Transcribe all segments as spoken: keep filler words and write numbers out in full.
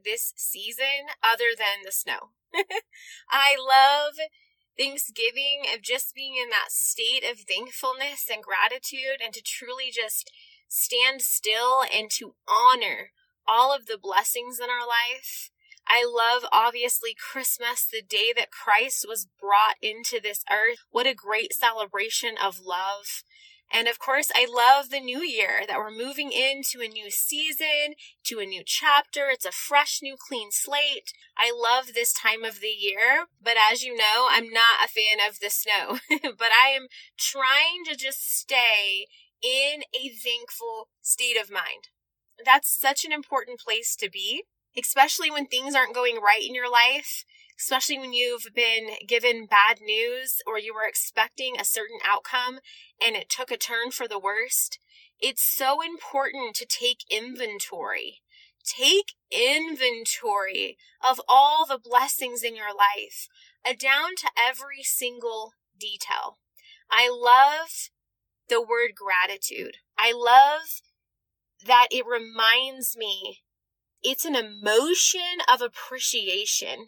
this season other than the snow. I love Thanksgiving, of just being in that state of thankfulness and gratitude, and to truly just stand still and to honor all of the blessings in our life. I love, obviously, Christmas, the day that Christ was brought into this earth. What a great celebration of love. And of course, I love the new year, that we're moving into a new season, to a new chapter. It's a fresh, new, clean slate. I love this time of the year, but as you know, I'm not a fan of the snow, but I am trying to just stay in a thankful state of mind. That's such an important place to be, especially when things aren't going right in your life. Especially when you've been given bad news, or you were expecting a certain outcome and it took a turn for the worst. It's so important to take inventory. Take inventory of all the blessings in your life, uh, down to every single detail. I love the word gratitude. I love that it reminds me it's an emotion of appreciation.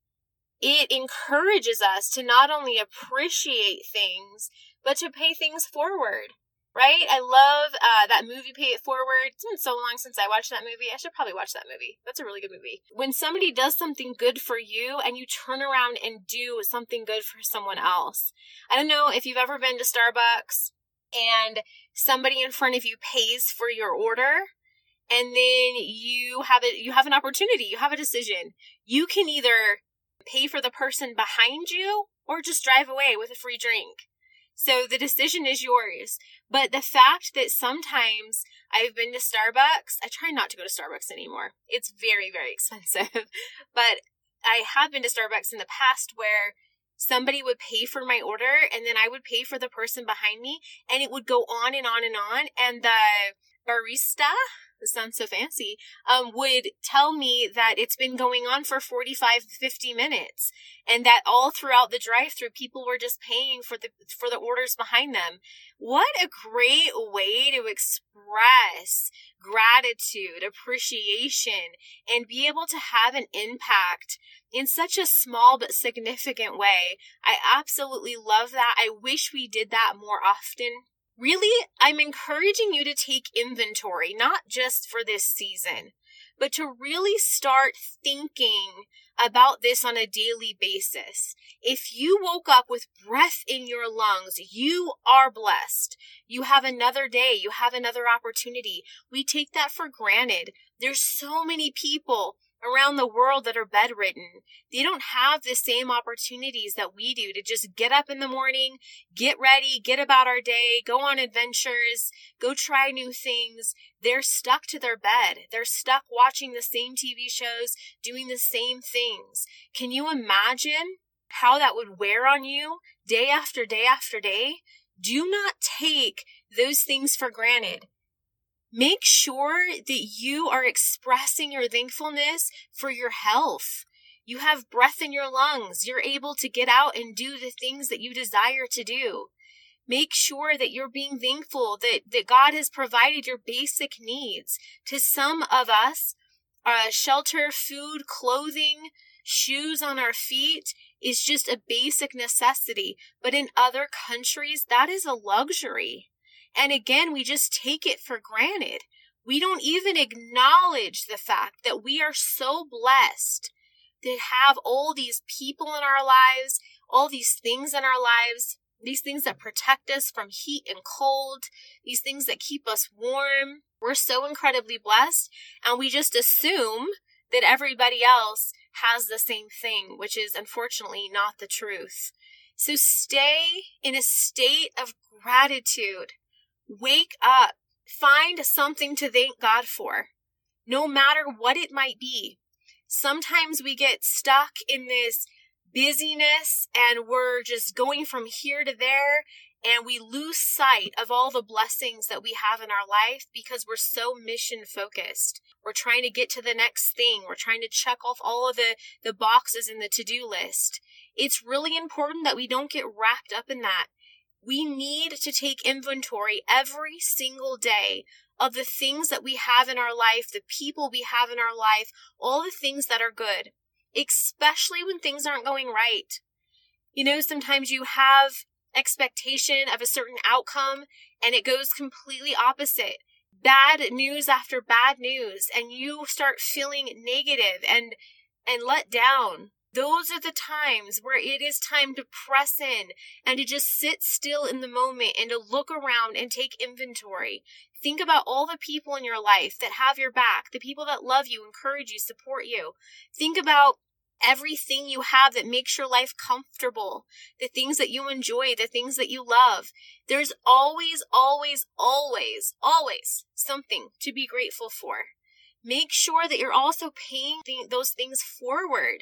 It encourages us to not only appreciate things, but to pay things forward, right? I love uh, that movie, Pay It Forward. It's been so long since I watched that movie. I should probably watch that movie. That's a really good movie. When somebody does something good for you and you turn around and do something good for someone else. I don't know if you've ever been to Starbucks and somebody in front of you pays for your order, and then you have a, you have an opportunity, you have a decision. You can either pay for the person behind you or just drive away with a free drink. So the decision is yours. But the fact that sometimes I've been to Starbucks, I try not to go to Starbucks anymore. It's very, very expensive. But I have been to Starbucks in the past where somebody would pay for my order and then I would pay for the person behind me, and it would go on and on and on. And the barista, this sounds so fancy, um, would tell me that it's been going on for forty-five, fifty minutes, and that all throughout the drive-thru, people were just paying for the, for the orders behind them. What a great way to express gratitude, appreciation, and be able to have an impact in such a small but significant way. I absolutely love that. I wish we did that more often. Really, I'm encouraging you to take inventory, not just for this season, but to really start thinking about this on a daily basis. If you woke up with breath in your lungs, you are blessed. You have another day. You have another opportunity. We take that for granted. There's so many people around the world that are bedridden. They don't have the same opportunities that we do to just get up in the morning, get ready, get about our day, go on adventures, go try new things. They're stuck to their bed. They're stuck watching the same T V shows, doing the same things. Can you imagine how that would wear on you day after day after day? Do not take those things for granted. Make sure that you are expressing your thankfulness for your health. You have breath in your lungs. You're able to get out and do the things that you desire to do. Make sure that you're being thankful that, that God has provided your basic needs. To some of us, uh, shelter, food, clothing, shoes on our feet is just a basic necessity. But in other countries, that is a luxury. And again, we just take it for granted. We don't even acknowledge the fact that we are so blessed to have all these people in our lives, all these things in our lives, these things that protect us from heat and cold, these things that keep us warm. We're so incredibly blessed, and we just assume that everybody else has the same thing, which is unfortunately not the truth. So stay in a state of gratitude. Wake up. Find something to thank God for, no matter what it might be. Sometimes we get stuck in this busyness and we're just going from here to there, and we lose sight of all the blessings that we have in our life because we're so mission focused. We're trying to get to the next thing. We're trying to check off all of the, the boxes in the to-do list. It's really important that we don't get wrapped up in that. We need to take inventory every single day of the things that we have in our life, the people we have in our life, all the things that are good, especially when things aren't going right. You know, sometimes you have expectation of a certain outcome and it goes completely opposite. Bad news after bad news, and you start feeling negative and and let down. Those are the times where it is time to press in and to just sit still in the moment and to look around and take inventory. Think about all the people in your life that have your back, the people that love you, encourage you, support you. Think about everything you have that makes your life comfortable, the things that you enjoy, the things that you love. There's always, always, always, always something to be grateful for. Make sure that you're also paying th- those things forward.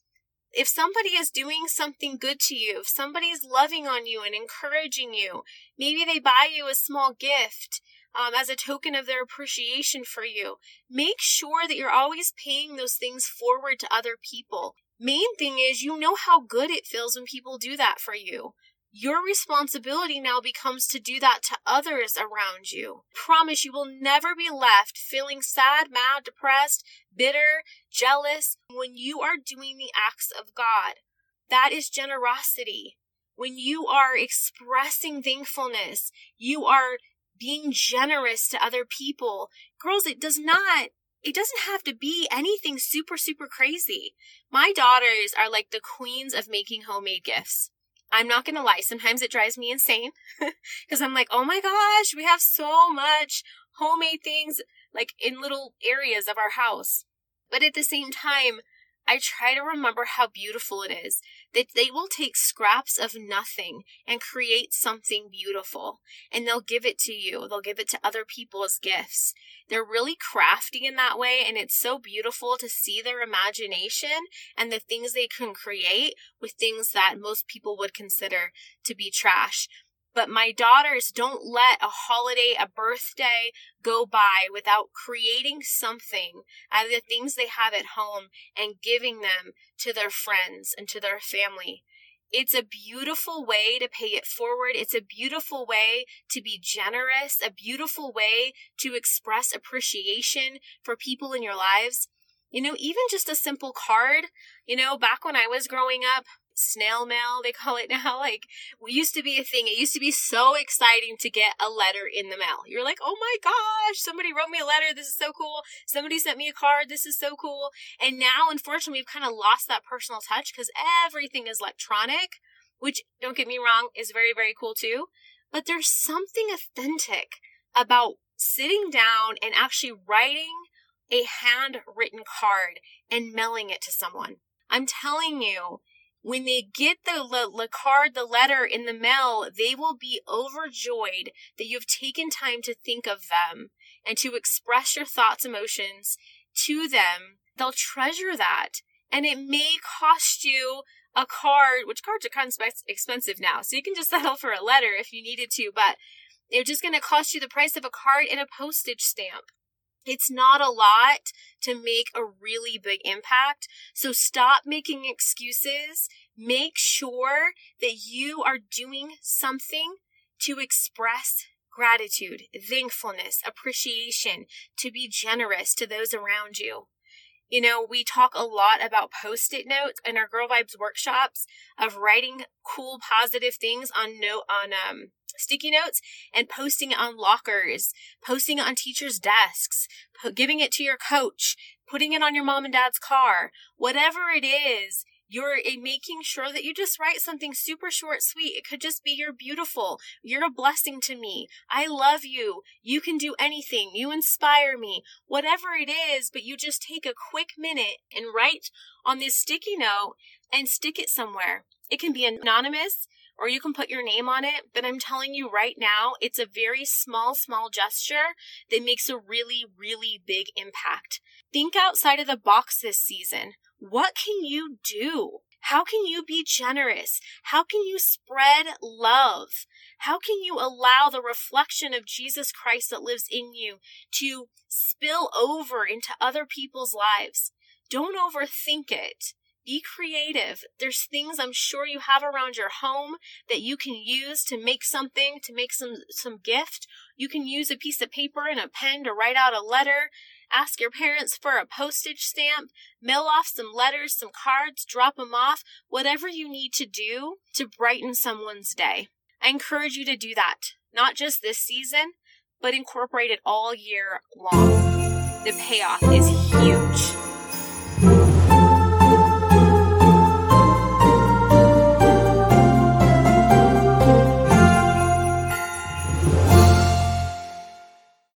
If somebody is doing something good to you, if somebody is loving on you and encouraging you, maybe they buy you a small gift um, as a token of their appreciation for you, make sure that you're always paying those things forward to other people. Main thing is, you know how good it feels when people do that for you. Your responsibility now becomes to do that to others around you. Promise you will never be left feeling sad, mad, depressed, bitter, jealous when you are doing the acts of God. That is generosity. When you are expressing thankfulness, you are being generous to other people. Girls, it does not It doesn't have to be anything super, super crazy. My daughters are like the queens of making homemade gifts. I'm not going to lie. Sometimes it drives me insane because I'm like, oh my gosh, we have so much homemade things like in little areas of our house. But at the same time, I try to remember how beautiful it is that they will take scraps of nothing and create something beautiful, and they'll give it to you. They'll give it to other people as gifts. They're really crafty in that way, and it's so beautiful to see their imagination and the things they can create with things that most people would consider to be trash. But my daughters don't let a holiday, a birthday go by without creating something out of the things they have at home and giving them to their friends and to their family. It's a beautiful way to pay it forward. It's a beautiful way to be generous, a beautiful way to express appreciation for people in your lives. You know, even just a simple card, you know, back when I was growing up, snail mail, they call it now, like, we used to be a thing. It used to be so exciting to get a letter in the mail. You're like, oh my gosh, somebody wrote me a letter. This is so cool. Somebody sent me a card. This is so cool. And now, unfortunately, we've kind of lost that personal touch because everything is electronic, which, don't get me wrong, is very, very cool too. But there's something authentic about sitting down and actually writing a handwritten card and mailing it to someone. I'm telling you, when they get the, the, the card, the letter in the mail, they will be overjoyed that you've taken time to think of them and to express your thoughts, emotions to them. They'll treasure that. And it may cost you a card, which cards are kind of expensive now, so you can just settle for a letter if you needed to, but it's just going to cost you the price of a card and a postage stamp. It's not a lot to make a really big impact. So stop making excuses. Make sure that you are doing something to express gratitude, thankfulness, appreciation, to be generous to those around you. You know, we talk a lot about Post-it notes in our Girl Vibes workshops of writing cool, positive things on note on um sticky notes and posting it on lockers, posting it on teachers' desks, po- giving it to your coach, putting it on your mom and dad's car. Whatever it is, you're making sure that you just write something super short, sweet. It could just be, you're beautiful. You're a blessing to me. I love you. You can do anything. You inspire me. Whatever it is, but you just take a quick minute and write on this sticky note and stick it somewhere. It can be anonymous, or you can put your name on it. But I'm telling you right now, it's a very small, small gesture that makes a really, really big impact. Think outside of the box this season. What can you do? How can you be generous? How can you spread love? How can you allow the reflection of Jesus Christ that lives in you to spill over into other people's lives? Don't overthink it. Be creative. There's things I'm sure you have around your home that you can use to make something, to make some, some gift. You can use a piece of paper and a pen to write out a letter. Ask your parents for a postage stamp. Mail off some letters, some cards, drop them off. Whatever you need to do to brighten someone's day. I encourage you to do that. Not just this season, but incorporate it all year long. The payoff is huge.